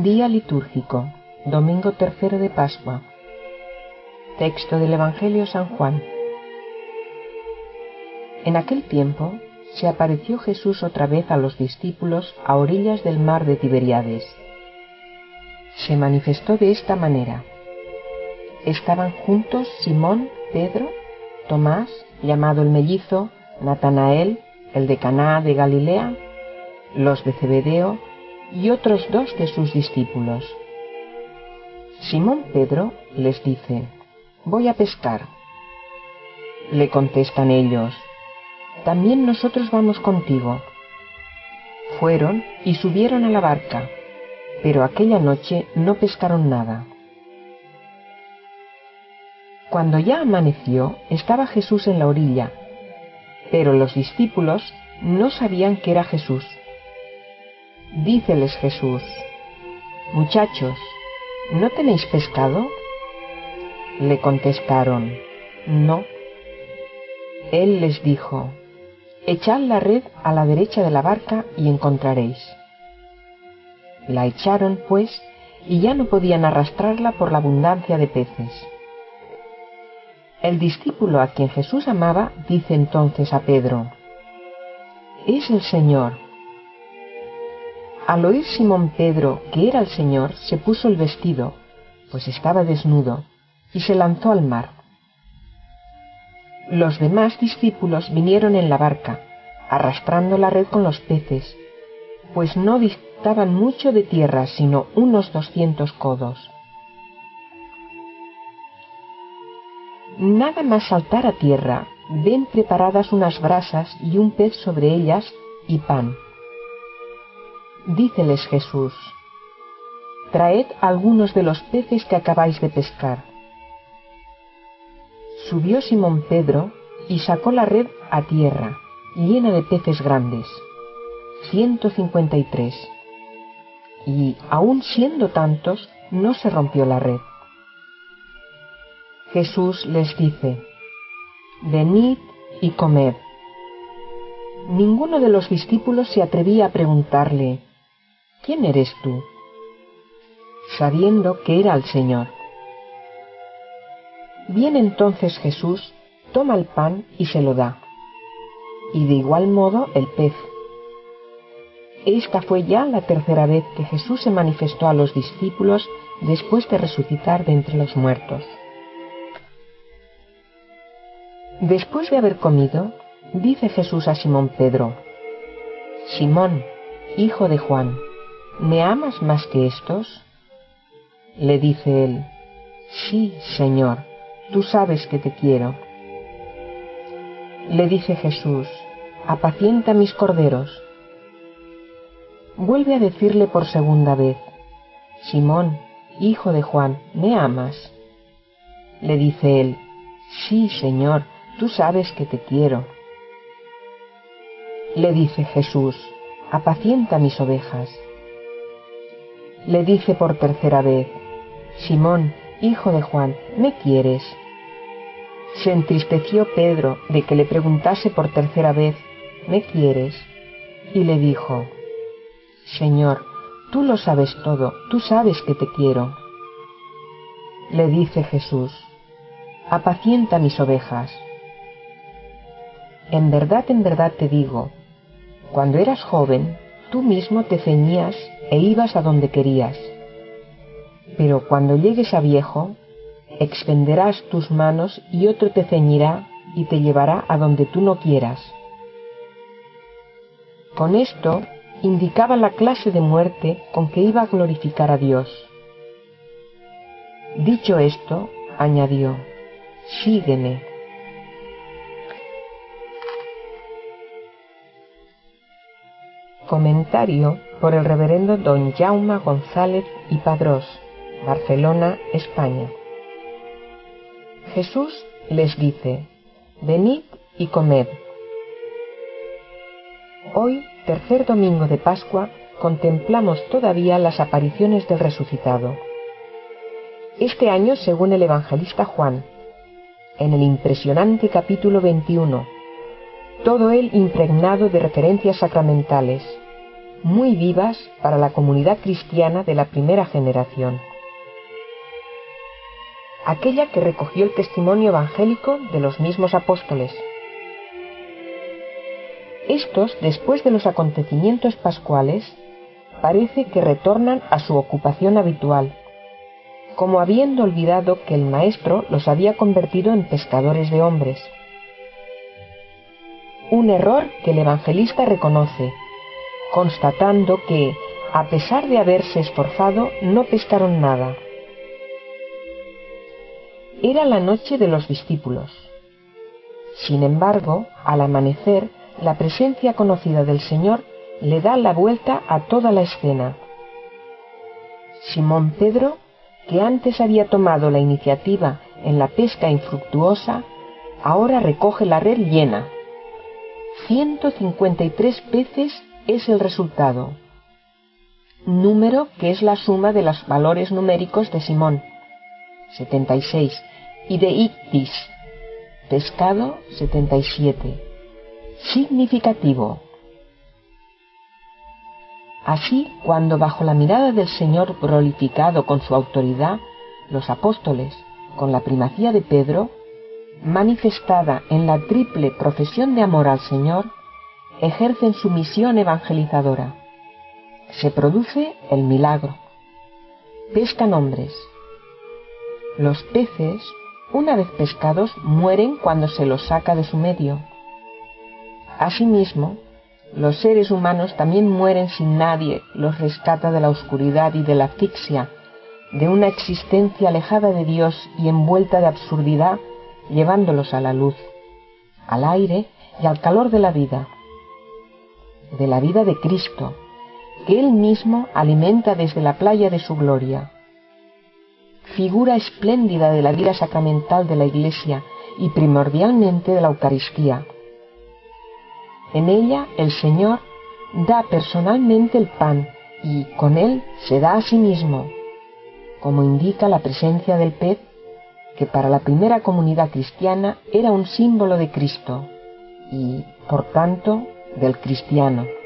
Día litúrgico, domingo tercero de Pascua. Texto del Evangelio San Juan. En aquel tiempo se apareció Jesús otra vez a los discípulos a orillas del mar de Tiberíades. Se manifestó de esta manera. Estaban juntos Simón, Pedro, Tomás, llamado el mellizo, Natanael, el de Caná de Galilea, los de Zebedeo y otros dos de sus discípulos. Simón Pedro les dice: «Voy a pescar». Le contestan ellos: «También nosotros vamos contigo». Fueron y subieron a la barca, pero aquella noche no pescaron nada. Cuando ya amaneció, estaba Jesús en la orilla, pero los discípulos no sabían que era Jesús. Díceles Jesús: «Muchachos, ¿no tenéis pescado?» Le contestaron: «No». Él les dijo: «Echad la red a la derecha de la barca y encontraréis». La echaron, pues, y ya no podían arrastrarla por la abundancia de peces. El discípulo a quien Jesús amaba dice entonces a Pedro: «Es el Señor». Al oír Simón Pedro que era el Señor, se puso el vestido, pues estaba desnudo, y se lanzó al mar. Los demás discípulos vinieron en la barca, arrastrando la red con los peces, pues no distaban mucho de tierra, sino unos 200 codos. Nada más saltar a tierra, ven preparadas unas brasas y un pez sobre ellas y pan. Díceles Jesús: «Traed algunos de los peces que acabáis de pescar». Subió Simón Pedro y sacó la red a tierra, llena de peces grandes, 153, y aun siendo tantos, no se rompió la red. Jesús les dice: «Venid y comed». Ninguno de los discípulos se atrevía a preguntarle: «¿Quién eres tú?», sabiendo que era el Señor. Viene entonces Jesús, toma el pan y se lo da, y de igual modo el pez. Esta fue ya la tercera vez que Jesús se manifestó a los discípulos después de resucitar de entre los muertos. Después de haber comido, dice Jesús a Simón Pedro: «Simón, hijo de Juan, ¿me amas más que estos?». Le dice él: «Sí, Señor, tú sabes que te quiero». Le dice Jesús: «Apacienta mis corderos». Vuelve a decirle por segunda vez: «Simón, hijo de Juan, ¿me amas?». Le dice él: «Sí, Señor, tú sabes que te quiero». Le dice Jesús: «Apacienta mis ovejas». Le dice por tercera vez: «Simón, hijo de Juan, ¿me quieres?». Se entristeció Pedro de que le preguntase por tercera vez: «¿Me quieres?». Y le dijo: «Señor, tú lo sabes todo, tú sabes que te quiero». Le dice Jesús: «Apacienta mis ovejas». En verdad te digo, cuando eras joven, tú mismo te ceñías e ibas a donde querías. Pero cuando llegues a viejo, extenderás tus manos y otro te ceñirá y te llevará a donde tú no quieras. Con esto indicaba la clase de muerte con que iba a glorificar a Dios. Dicho esto, añadió: «Sígueme». Comentario por el reverendo don Jaume González y Padrós, Barcelona, España. Jesús les dice: «Venid y comed». Hoy, tercer domingo de Pascua, contemplamos todavía las apariciones del resucitado. Este año, según el evangelista Juan, en el impresionante capítulo 21, todo él impregnado de referencias sacramentales, muy vivas para la comunidad cristiana de la primera generación, aquella que recogió el testimonio evangélico de los mismos apóstoles. Estos, después de los acontecimientos pascuales, parece que retornan a su ocupación habitual, como habiendo olvidado que el Maestro los había convertido en pescadores de hombres. Un error que el evangelista reconoce, constatando que, a pesar de haberse esforzado, no pescaron nada. Era la noche de los discípulos. Sin embargo, al amanecer, la presencia conocida del Señor le da la vuelta a toda la escena. Simón Pedro, que antes había tomado la iniciativa en la pesca infructuosa, ahora recoge la red llena. 153 peces es el resultado, número que es la suma de los valores numéricos de Simón, 76, y de Ictis, pescado, 77. Significativo. Así, cuando bajo la mirada del Señor glorificado con su autoridad, los apóstoles, con la primacía de Pedro, manifestada en la triple profesión de amor al Señor, ejercen su misión evangelizadora. Se produce el milagro. Pescan hombres. Los peces, una vez pescados, mueren cuando se los saca de su medio. Asimismo, los seres humanos también mueren si nadie los rescata de la oscuridad y de la asfixia, de una existencia alejada de Dios y envuelta de absurdidad, llevándolos a la luz, al aire y al calor de la vida de Cristo, que Él mismo alimenta desde la playa de su gloria. Figura espléndida de la vida sacramental de la Iglesia y primordialmente de la Eucaristía. En ella el Señor da personalmente el pan y con él se da a sí mismo, como indica la presencia del pez, que para la primera comunidad cristiana era un símbolo de Cristo y, por tanto, del cristiano.